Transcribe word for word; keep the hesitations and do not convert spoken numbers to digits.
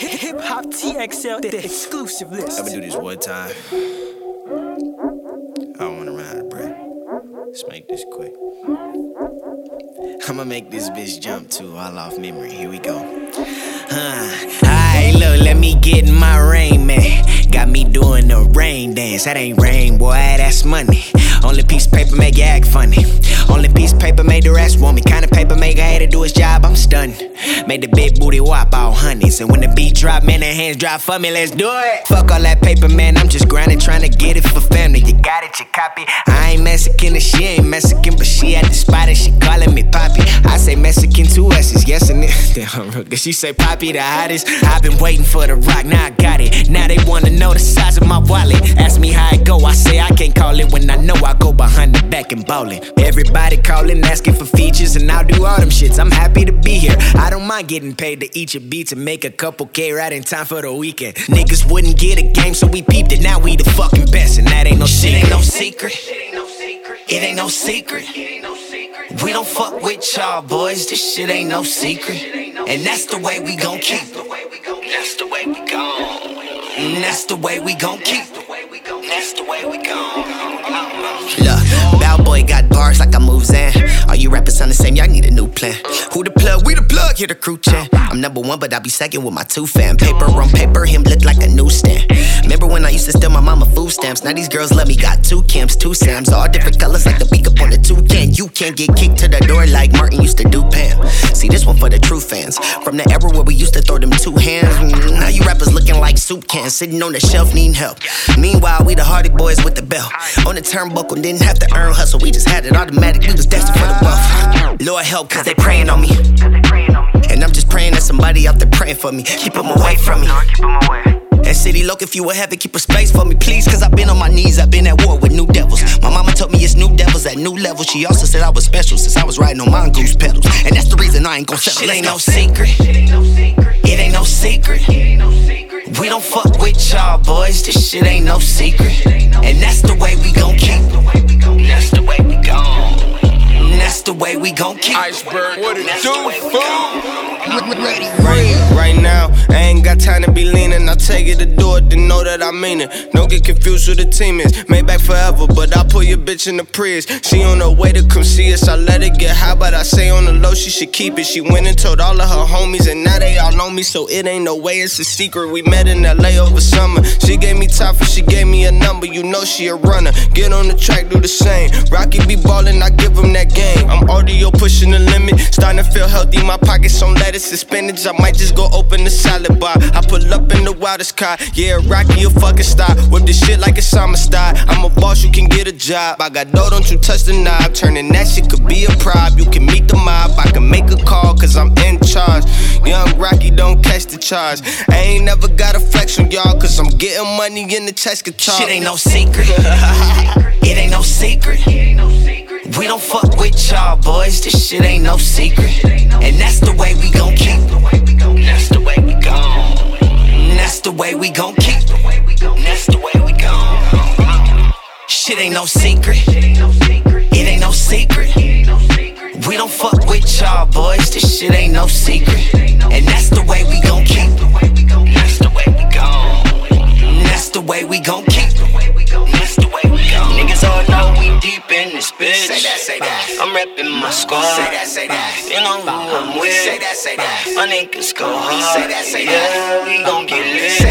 Hip Hop T X L, the exclusive list. I'ma do this one time. I don't wanna run out of breath. Let's make this quick. I'ma make this bitch jump too, all off memory. Here we go. Huh. Alright, look, let me get in my rain, man. Got me doing the rain dance. That ain't rain, boy, that's money. Only piece of paper make you act funny. Only piece of paper made the rest want me. Kind of paper make a hater do his job, I'm stunned. Made the big booty wop all honeys. And when the beat drop, man, the hands drop for me, let's do it. Fuck all that paper, man, I'm just grinding, trying to get it for family. You got it, you copy. I ain't Mexican and she ain't Mexican, but she at the spot and she calling me Poppy. I say Mexican two S's, yes and it. Cause she say Poppy the hottest. I've been waiting for the rock, now I got it. Now they wanna know the size of my wallet. Ask me how it go, I say I can't call it when I know I go behind the back and ballin'. Everybody calling, asking for features, and I'll do all them shits. I'm happy to be here. I don't mind getting paid to eat your beats and make a couple K right in time for the weekend. Niggas wouldn't get a game, so we peeped it. Now we the fucking best, and that ain't no shit. Ain't no secret. It ain't no secret. We don't fuck with y'all boys. This shit ain't no secret, and that's the way we gon' keep it. That's the way we gon'. And that's the way we gon' keep it. That's the way we gon'. Look, Bow Boy got bars like I moves in. All you rappers sound the same, y'all need a new plan. Who the plug? We the plug, here the crew chat. I'm number one, but I be second with my two fam. Paper on paper, him look like a newsstand. Remember when I used to steal my mama food stamps? Now these girls love me, got two Kims, two Sams. All different colors like the beak up on the toucan. You can't get kicked to the door like Martin used to do Pam. See, this one for the true fans. From the era where we used to throw them two hands. Now you rappers looking like soup cans, sitting on the shelf needing help. Meanwhile, we the Hardy Boys with the belt. On the turnbuckle, didn't have to earn hustle, we just had it automatic. We was destined for the wealth. Lord help, cause they praying on me. And I'm just praying that somebody out there praying for me. Keep them away from me. And City Loc, if you would have it, keep a space for me, please. Cause I've been on my knees, I've been at war with new devils. My mama told me it's new devils at new levels. She also said I was special since I was riding on mongoose pedals. And that's the reason I ain't gon' settle. Shit ain't no secret. It ain't no secret. We don't fuck with y'all boys, this shit ain't no secret. And that's the way we gon' keep it. That's the way we gon'. And that's the way we gon' keep it. Iceberg, what it do, fool? Right, right now, I ain't got time to be leaning. I'll take it to do it, then know that I mean it. Don't get confused who the team is. Maybach forever, but I'll put your bitch in the Prius. She on her way to come see us. I let her get high, but I say on the low she should keep it. She went and told all of her homies, and now they all know me, so it ain't no way it's a secret. We met in L A over summer. She gave me top and she gave me a number. You know she a runner. Get on the track, do the same. Rocky be ballin', I give him that game. I'm audio pushing the limit. Starting to feel healthy, my pockets on lettuce and spinach. I might just go open the salad bar. I pull up in the wildest car. Yeah, Rocky a fucking star. Whip this shit like it's summer style. I'm a boss, you can get a job. I got dough, don't you touch the knob. Turning that shit could be a prop. You can meet the mob, I can make a call cause I'm in charge. Young Rocky don't catch the charge. I ain't never got a flex on y'all cause I'm getting money in the chest guitar. Shit ain't no secret. It ain't no secret. We don't fuck with y'all boys, this shit ain't no secret. And that's the way we gon' keep it. That's the way we gon'. And that's the way we gon' keep it. That's the way we gon'. Shit ain't no secret. It ain't no secret. We don't fuck with y'all boys, this shit ain't no secret. And that's the way we gon' keep it. That's the way we gon'. And that's the way we gon' keep it. That's the way we gon'. Niggas all know we deep in this bitch. Say that, say that. I'm reppin' my squad. Say that, say that. You know who I'm with. Say that, say that. My niggas go hard. Say that, say that. Yeah, we gon' get lit.